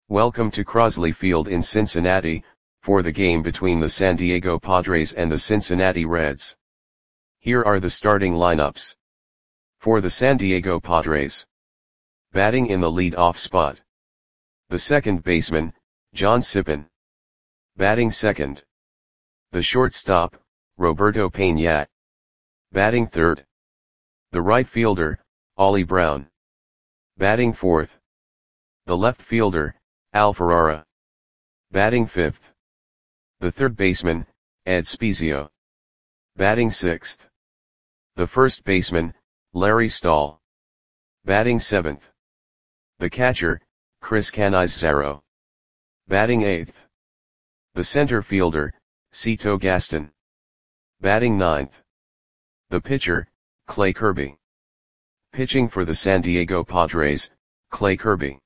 Welcome to Crosley Field in Cincinnati, for the game between the San Diego Padres and the Cincinnati Reds. Here are the starting lineups. For the San Diego Padres. Batting in the lead-off spot. The second baseman, John Sippen. Batting second. The shortstop, Roberto Peña. Batting third. The right fielder, Ollie Brown. Batting fourth. The left fielder, Al Ferrara. Batting fifth. The third baseman, Ed Spiezio. Batting sixth. The first baseman, Larry Stahl. Batting seventh. The catcher, Chris Canizaro. Batting eighth. The center fielder, Cito Gaston. Batting ninth. The pitcher, Clay Kirby. Pitching for the San Diego Padres, Clay Kirby.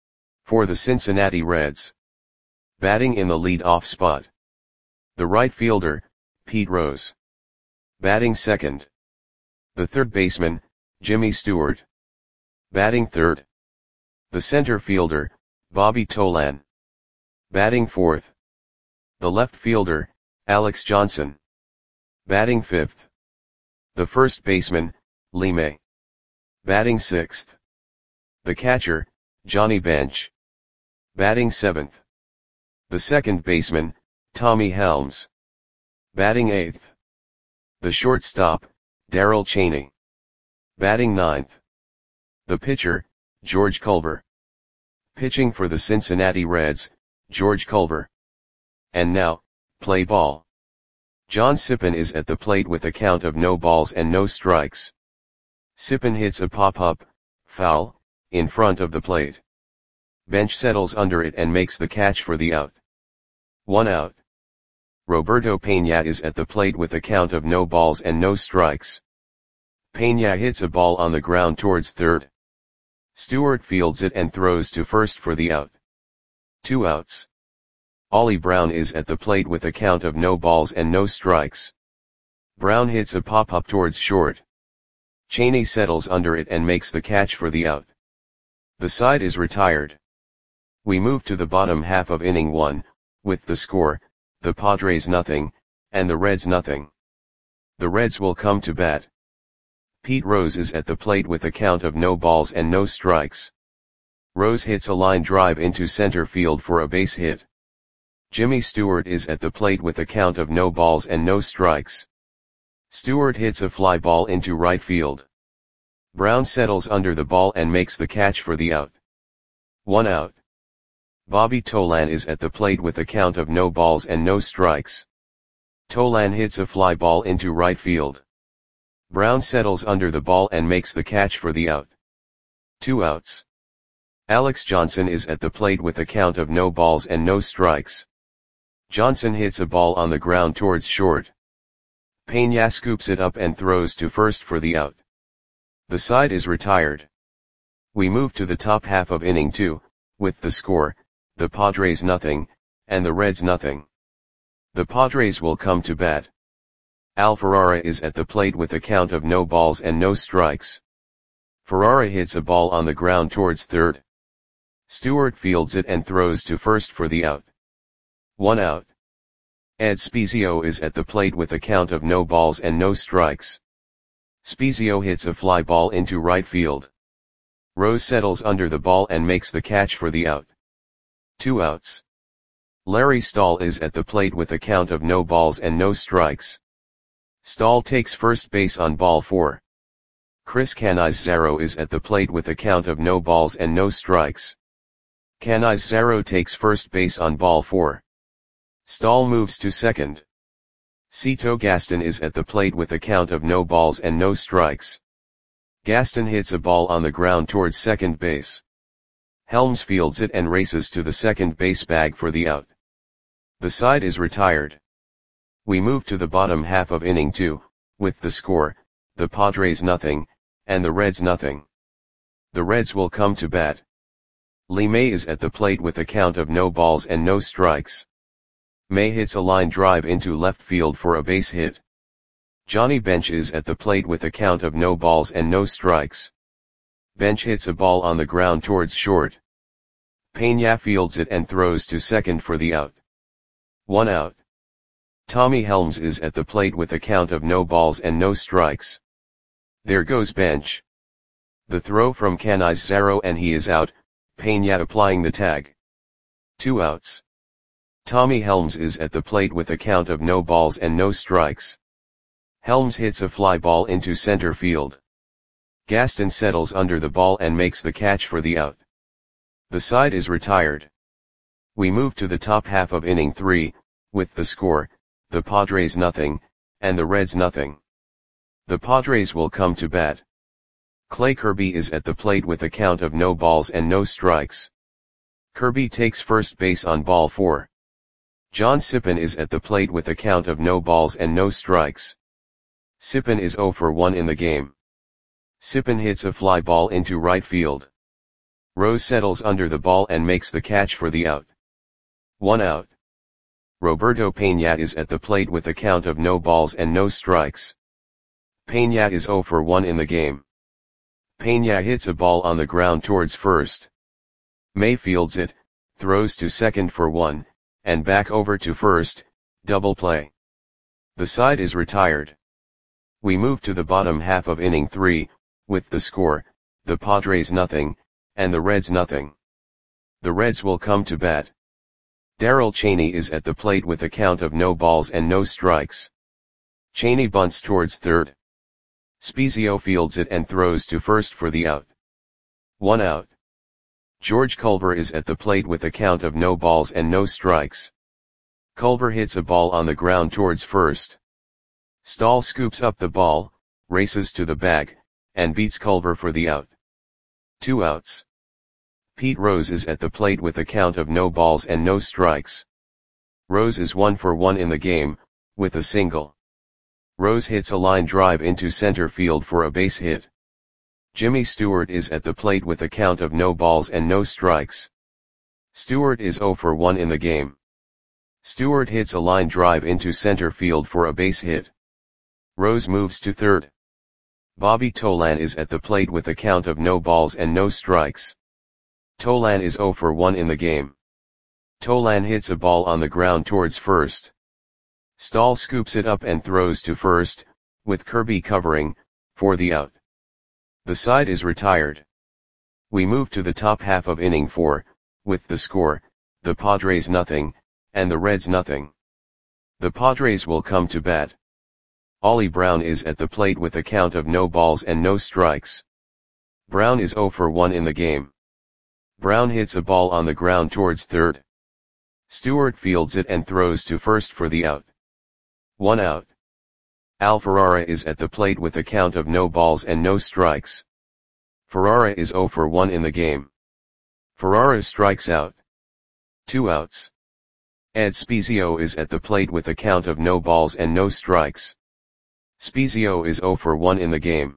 For the Cincinnati Reds. Batting in the lead-off spot. The right fielder, Pete Rose. Batting second. The third baseman, Jimmy Stewart. Batting third. The center fielder, Bobby Tolan. Batting fourth. The left fielder, Alex Johnson. Batting fifth. The first baseman, Lee May. Batting sixth. The catcher, Johnny Bench. Batting seventh. The second baseman, Tommy Helms. Batting eighth. The shortstop, Darrell Chaney. Batting ninth. The pitcher, George Culver. Pitching for the Cincinnati Reds, George Culver. And now, play ball. John Sippen is at the plate with a count of no balls and no strikes. Sippen hits a pop-up, foul, in front of the plate. Bench settles under it and makes the catch for the out. 1 out. Roberto Peña is at the plate with a count of no balls and no strikes. Peña hits a ball on the ground towards third. Stewart fields it and throws to first for the out. 2 outs. Ollie Brown is at the plate with a count of no balls and no strikes. Brown hits a pop-up towards short. Chaney settles under it and makes the catch for the out. The side is retired. We move to the bottom half of inning 1, with the score, the Padres nothing, and the Reds nothing. The Reds will come to bat. Pete Rose is at the plate with a count of no balls and no strikes. Rose hits a line drive into center field for a base hit. Jimmy Stewart is at the plate with a count of no balls and no strikes. Stewart hits a fly ball into right field. Brown settles under the ball and makes the catch for the out. 1 out. Bobby Tolan is at the plate with a count of no balls and no strikes. Tolan hits a fly ball into right field. Brown settles under the ball and makes the catch for the out. 2 outs. Alex Johnson is at the plate with a count of no balls and no strikes. Johnson hits a ball on the ground towards short. Peña scoops it up and throws to first for the out. The side is retired. We move to the top half of inning 2, with the score, the Padres nothing, and the Reds nothing. The Padres will come to bat. Al Ferrara is at the plate with a count of no balls and no strikes. Ferrara hits a ball on the ground towards third. Stewart fields it and throws to first for the out. 1 out. Ed Spiezio is at the plate with a count of no balls and no strikes. Spiezio hits a fly ball into right field. Rose settles under the ball and makes the catch for the out. 2 outs. Larry Stahl is at the plate with a count of no balls and no strikes. Stahl takes first base on ball 4. Chris Canizaro is at the plate with a count of no balls and no strikes. Canizaro takes first base on ball 4. Stahl moves to second. Cito Gaston is at the plate with a count of no balls and no strikes. Gaston hits a ball on the ground towards second base. Helms fields it and races to the second base bag for the out. The side is retired. We move to the bottom half of inning 2, with the score, the Padres nothing, and the Reds nothing. The Reds will come to bat. Lee May is at the plate with a count of no balls and no strikes. May hits a line drive into left field for a base hit. Johnny Bench is at the plate with a count of no balls and no strikes. Bench hits a ball on the ground towards short. Peña fields it and throws to second for the out. 1 out. Tommy Helms is at the plate with a count of no balls and no strikes. There goes Bench. The throw from Canizaro and he is out, Peña applying the tag. 2 outs. Tommy Helms is at the plate with a count of no balls and no strikes. Helms hits a fly ball into center field. Gaston settles under the ball and makes the catch for the out. The side is retired. We move to the top half of inning 3, with the score, the Padres nothing, and the Reds nothing. The Padres will come to bat. Clay Kirby is at the plate with a count of no balls and no strikes. Kirby takes first base on ball 4. John Sippen is at the plate with a count of no balls and no strikes. Sippen is 0 for 1 in the game. Sippen hits a fly ball into right field. Rose settles under the ball and makes the catch for the out. 1 out. Roberto Peña is at the plate with a count of no balls and no strikes. Peña is 0 for 1 in the game. Peña hits a ball on the ground towards first. May fields it, throws to second for 1, and back over to first, double play. The side is retired. We move to the bottom half of inning 3, with the score, the Padres nothing, and the Reds nothing. The Reds will come to bat. Darrell Chaney is at the plate with a count of no balls and no strikes. Chaney bunts towards third. Spezio fields it and throws to first for the out. 1 out. George Culver is at the plate with a count of no balls and no strikes. Culver hits a ball on the ground towards first. Stahl scoops up the ball, races to the bag, and beats Culver for the out. 2 outs. Pete Rose is at the plate with a count of no balls and no strikes. Rose is 1 for 1 in the game, with a single. Rose hits a line drive into center field for a base hit. Jimmy Stewart is at the plate with a count of no balls and no strikes. Stewart is 0 for 1 in the game. Stewart hits a line drive into center field for a base hit. Rose moves to third. Bobby Tolan is at the plate with a count of no balls and no strikes. Tolan is 0 for 1 in the game. Tolan hits a ball on the ground towards first. Stahl scoops it up and throws to first, with Kirby covering, for the out. The side is retired. We move to the top half of inning 4, with the score, the Padres nothing, and the Reds nothing. The Padres will come to bat. Ollie Brown is at the plate with a count of no balls and no strikes. Brown is 0 for 1 in the game. Brown hits a ball on the ground towards third. Stewart fields it and throws to first for the out. 1 out. Al Ferrara is at the plate with a count of no balls and no strikes. Ferrara is 0 for 1 in the game. Ferrara strikes out. 2 outs. Ed Spezio is at the plate with a count of no balls and no strikes. Spezio is 0 for 1 in the game.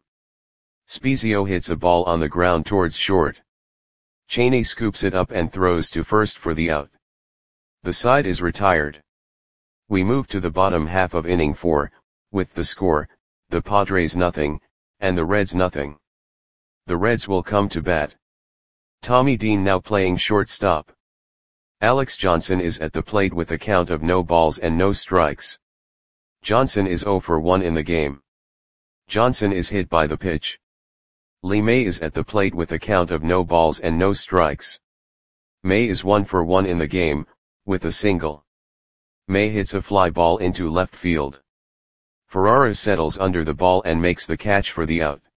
Spezio hits a ball on the ground towards short. Chaney scoops it up and throws to first for the out. The side is retired. We move to the bottom half of inning 4, with the score, the Padres nothing, and the Reds nothing. The Reds will come to bat. Tommy Dean now playing shortstop. Alex Johnson is at the plate with a count of no balls and no strikes. Johnson is 0 for 1 in the game. Johnson is hit by the pitch. Lee May is at the plate with a count of no balls and no strikes. May is 1 for 1 in the game, with a single. May hits a fly ball into left field. Ferrara settles under the ball and makes the catch for the out.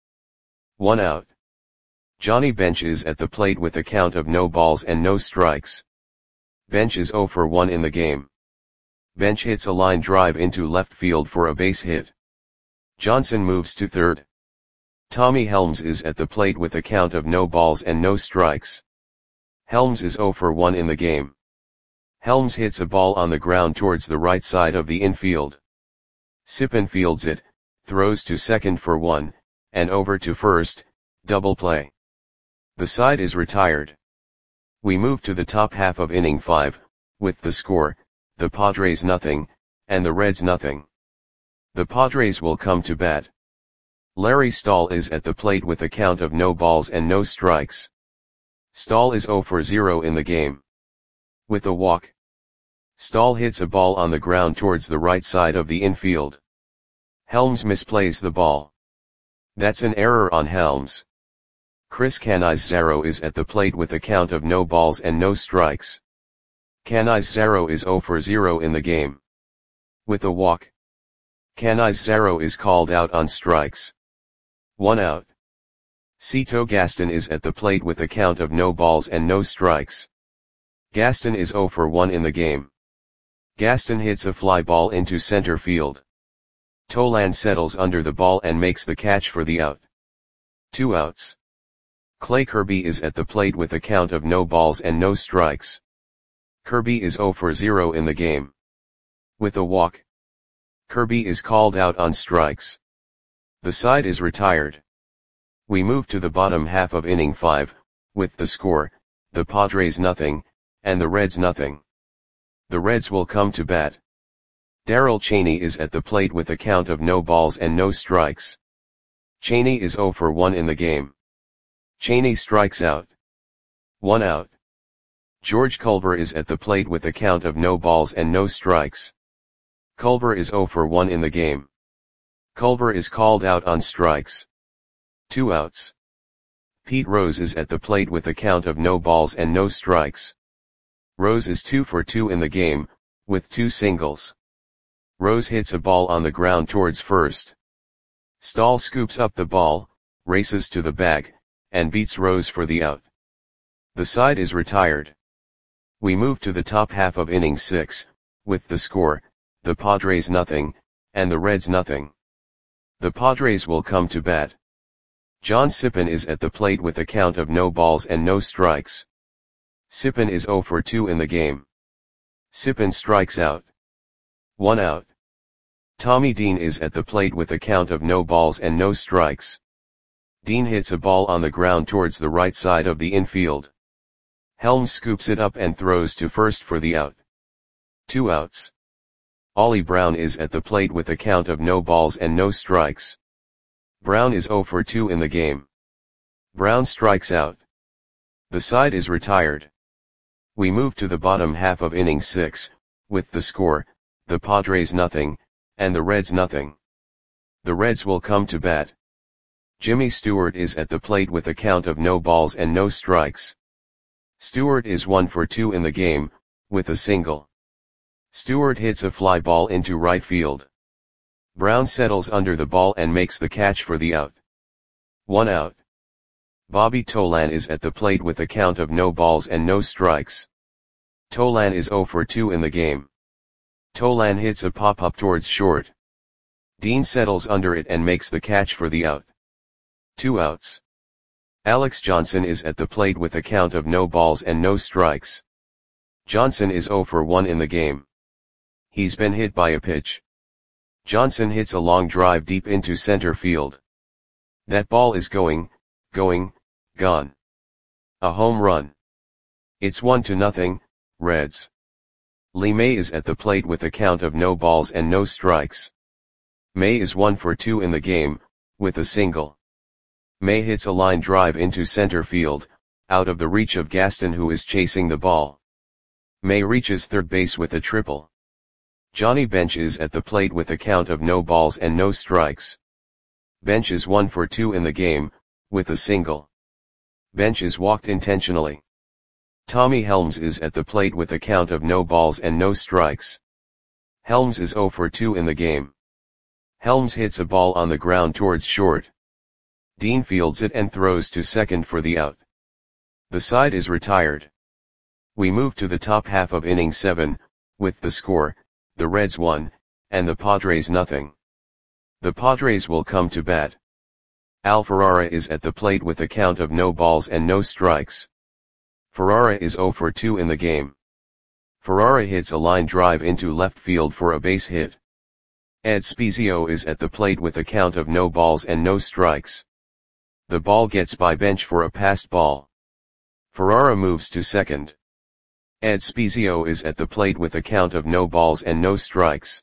1 out. Johnny Bench is at the plate with a count of no balls and no strikes. Bench is 0 for 1 in the game. Bench hits a line drive into left field for a base hit. Johnson moves to third. Tommy Helms is at the plate with a count of no balls and no strikes. Helms is 0 for 1 in the game. Helms hits a ball on the ground towards the right side of the infield. Sippen fields it, throws to second for 1, and over to first, double play. The side is retired. We move to the top half of inning 5, with the score, the Padres nothing, and the Reds nothing. The Padres will come to bat. Larry Stahl is at the plate with a count of no balls and no strikes. Stahl is 0 for 0 in the game. With a walk. Stahl hits a ball on the ground towards the right side of the infield. Helms misplays the ball. That's an error on Helms. Chris Canizaro is at the plate with a count of no balls and no strikes. Canizaro is 0 for 0 in the game. With a walk. Canizaro is called out on strikes. 1 out. Cito Gaston is at the plate with a count of no balls and no strikes. Gaston is 0 for 1 in the game. Gaston hits a fly ball into center field. Tolan settles under the ball and makes the catch for the out. 2 outs. Clay Kirby is at the plate with a count of no balls and no strikes. Kirby is 0 for 0 in the game. With a walk. Kirby is called out on strikes. The side is retired. We move to the bottom half of inning 5, with the score, the Padres nothing, and the Reds nothing. The Reds will come to bat. Darrell Chaney is at the plate with a count of no balls and no strikes. Chaney is 0 for 1 in the game. Chaney strikes out. 1 out. George Culver is at the plate with a count of no balls and no strikes. Culver is 0 for 1 in the game. Culver is called out on strikes. 2 outs. Pete Rose is at the plate with a count of no balls and no strikes. Rose is 2 for 2 in the game, with 2 singles. Rose hits a ball on the ground towards first. Stahl scoops up the ball, races to the bag, and beats Rose for the out. The side is retired. We move to the top half of inning 6, with the score, the Padres nothing, and the Reds nothing. The Padres will come to bat. John Sippen is at the plate with a count of no balls and no strikes. Sippen is 0 for 2 in the game. Sippen strikes out. 1 out. Tommy Dean is at the plate with a count of no balls and no strikes. Dean hits a ball on the ground towards the right side of the infield. Helms scoops it up and throws to first for the out. 2 outs. Ollie Brown is at the plate with a count of no balls and no strikes. Brown is 0 for 2 in the game. Brown strikes out. The side is retired. We move to the bottom half of inning 6, with the score, the Padres nothing, and the Reds nothing. The Reds will come to bat. Jimmy Stewart is at the plate with a count of no balls and no strikes. Stewart is 1 for 2 in the game, with a single. Stewart hits a fly ball into right field. Brown settles under the ball and makes the catch for the out. 1 out. Bobby Tolan is at the plate with a count of no balls and no strikes. Tolan is 0 for 2 in the game. Tolan hits a pop-up towards short. Dean settles under it and makes the catch for the out. 2 outs. Alex Johnson is at the plate with a count of no balls and no strikes. Johnson is 0 for 1 in the game. He's been hit by a pitch. Johnson hits a long drive deep into center field. That ball is going, gone. A home run. It's 1-0, Reds. Lee May is at the plate with a count of no balls and no strikes. May is 1 for 2 in the game, with a single. May hits a line drive into center field, out of the reach of Gaston who is chasing the ball. May reaches third base with a triple. Johnny Bench is at the plate with a count of no balls and no strikes. Bench is 1 for 2 in the game, with a single. Bench is walked intentionally. Tommy Helms is at the plate with a count of no balls and no strikes. Helms is 0 for 2 in the game. Helms hits a ball on the ground towards short. Dean fields it and throws to second for the out. The side is retired. We move to the top half of inning 7, with the score, the Reds 1, and the Padres nothing. The Padres will come to bat. Al Ferrara is at the plate with a count of no balls and no strikes. Ferrara is 0 for 2 in the game. Ferrara hits a line drive into left field for a base hit. Ed Spezio is at the plate with a count of no balls and no strikes. The ball gets by Bench for a passed ball. Ferrara moves to second. Ed Spezio is at the plate with a count of no balls and no strikes.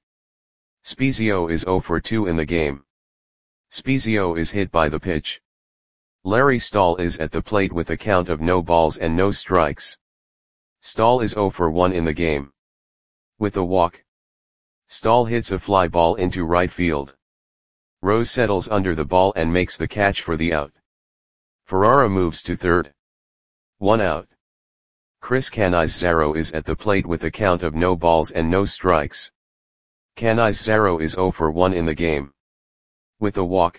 Spezio is 0 for 2 in the game. Spezio is hit by the pitch. Larry Stahl is at the plate with a count of no balls and no strikes. Stahl is 0 for 1 in the game. With a walk, Stahl hits a fly ball into right field. Rose settles under the ball and makes the catch for the out. Ferrara moves to third. 1 out. Chris Canizaro is at the plate with a count of no balls and no strikes. Canizaro is 0 for 1 in the game. With a walk,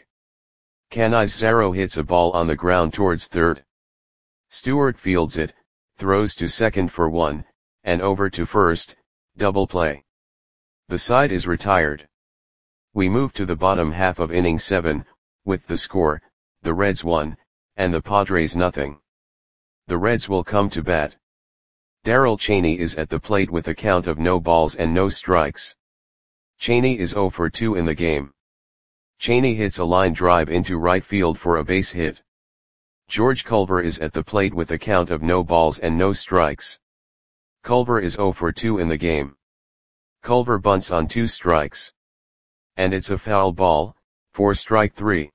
Canizaro hits a ball on the ground towards third. Stewart fields it, throws to second for 1, and over to first, double play. The side is retired. We move to the bottom half of inning 7, with the score, the Reds 1, and the Padres nothing. The Reds will come to bat. Darrell Chaney is at the plate with a count of no balls and no strikes. Chaney is 0 for 2 in the game. Chaney hits a line drive into right field for a base hit. George Culver is at the plate with a count of no balls and no strikes. Culver is 0 for 2 in the game. Culver bunts on 2 strikes. And it's a foul ball, for strike 3.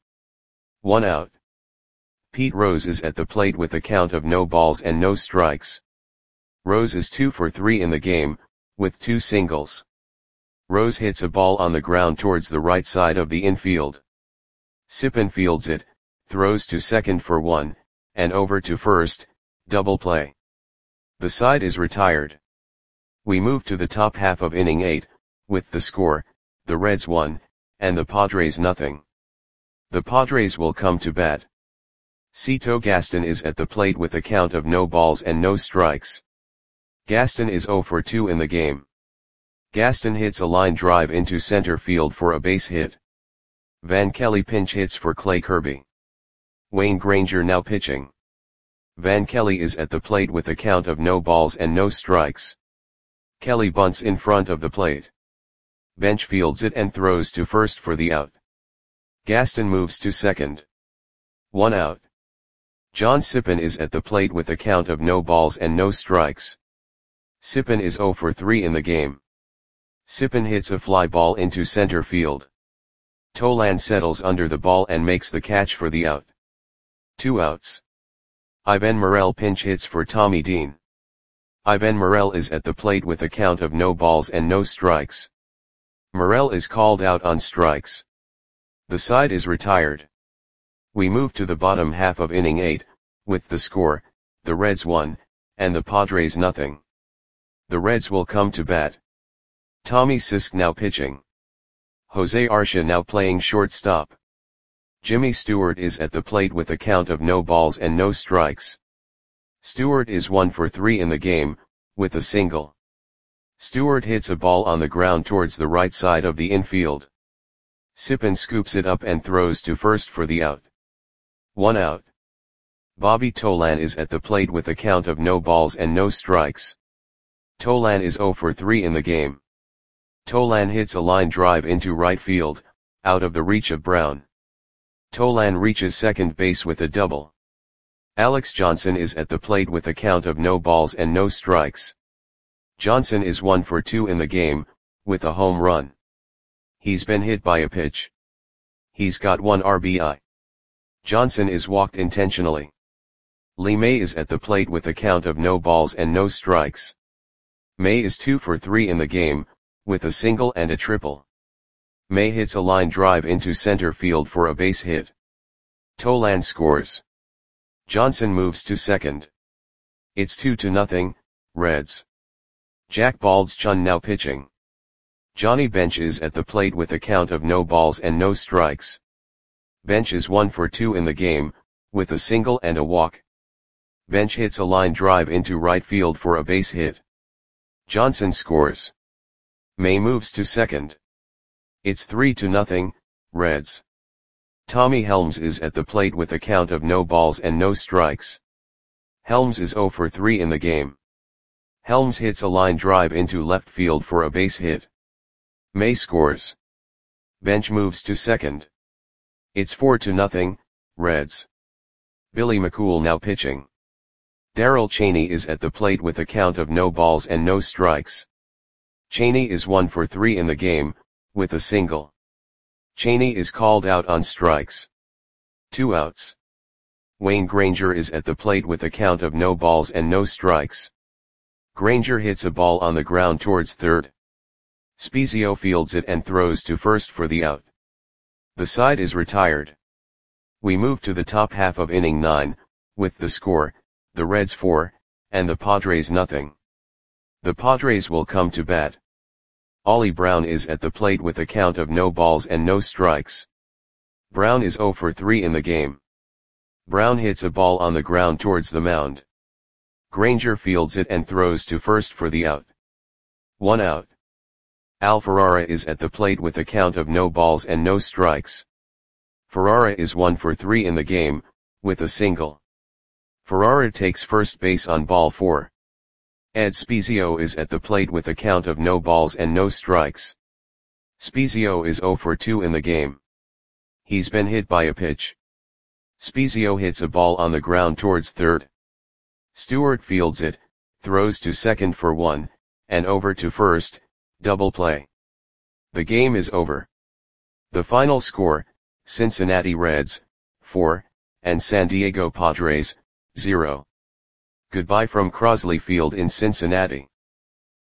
1 out. Pete Rose is at the plate with a count of no balls and no strikes. Rose is 2 for 3 in the game, with 2 singles. Rose hits a ball on the ground towards the right side of the infield. Sippen fields it, throws to second for 1, and over to first, double play. The side is retired. We move to the top half of inning 8, with the score, the Reds 1, and the Padres nothing. The Padres will come to bat. Cito Gaston is at the plate with a count of no balls and no strikes. Gaston is 0 for 2 in the game. Gaston hits a line drive into center field for a base hit. Van Kelly pinch hits for Clay Kirby. Wayne Granger now pitching. Van Kelly is at the plate with a count of no balls and no strikes. Kelly bunts in front of the plate. Bench fields it and throws to first for the out. Gaston moves to second. 1 out. John Sippen is at the plate with a count of no balls and no strikes. Sippen is 0 for 3 in the game. Sippen hits a fly ball into center field. Tolan settles under the ball and makes the catch for the out. 2 outs. Ivan Morel pinch hits for Tommy Dean. Ivan Morel is at the plate with a count of no balls and no strikes. Morel is called out on strikes. The side is retired. We move to the bottom half of inning 8, with the score, the Reds 1, and the Padres nothing. The Reds will come to bat. Tommy Sisk now pitching. Jose Arcia now playing shortstop. Jimmy Stewart is at the plate with a count of no balls and no strikes. Stewart is 1 for 3 in the game, with a single. Stewart hits a ball on the ground towards the right side of the infield. Sippen scoops it up and throws to first for the out. 1 out. Bobby Tolan is at the plate with a count of no balls and no strikes. Tolan is 0 for 3 in the game. Tolan hits a line drive into right field, out of the reach of Brown. Tolan reaches second base with a double. Alex Johnson is at the plate with a count of no balls and no strikes. Johnson is 1 for 2 in the game, with a home run. He's been hit by a pitch. He's got 1 RBI. Johnson is walked intentionally. Lee May is at the plate with a count of no balls and no strikes. May is 2 for 3 in the game, with a single and a triple. May hits a line drive into center field for a base hit. Tolan scores. Johnson moves to second. It's 2-0, Reds. Jack Baldschun now pitching. Johnny Bench is at the plate with a count of no balls and no strikes. Bench is 1 for 2 in the game, with a single and a walk. Bench hits a line drive into right field for a base hit. Johnson scores. May moves to second. It's 3-0, Reds. Tommy Helms is at the plate with a count of no balls and no strikes. Helms is 0 for 3 in the game. Helms hits a line drive into left field for a base hit. May scores. Bench moves to second. It's 4-0, Reds. Billy McCool now pitching. Darrell Chaney is at the plate with a count of no balls and no strikes. Chaney is 1 for 3 in the game, with a single. Chaney is called out on strikes. 2 outs. Wayne Granger is at the plate with a count of no balls and no strikes. Granger hits a ball on the ground towards third. Spiezio fields it and throws to first for the out. The side is retired. We move to the top half of inning 9, with the score, the Reds 4, and the Padres nothing. The Padres will come to bat. Ollie Brown is at the plate with a count of no balls and no strikes. Brown is 0 for 3 in the game. Brown hits a ball on the ground towards the mound. Granger fields it and throws to first for the out. 1 out. Al Ferrara is at the plate with a count of no balls and no strikes. Ferrara is 1 for 3 in the game, with a single. Ferrara takes first base on ball 4. Ed Spiezio is at the plate with a count of no balls and no strikes. Spiezio is 0 for 2 in the game. He's been hit by a pitch. Spiezio hits a ball on the ground towards third. Stewart fields it, throws to second for 1, and over to first, double play. The game is over. The final score, Cincinnati Reds, 4, and San Diego Padres, 0. Goodbye from Crosley Field in Cincinnati.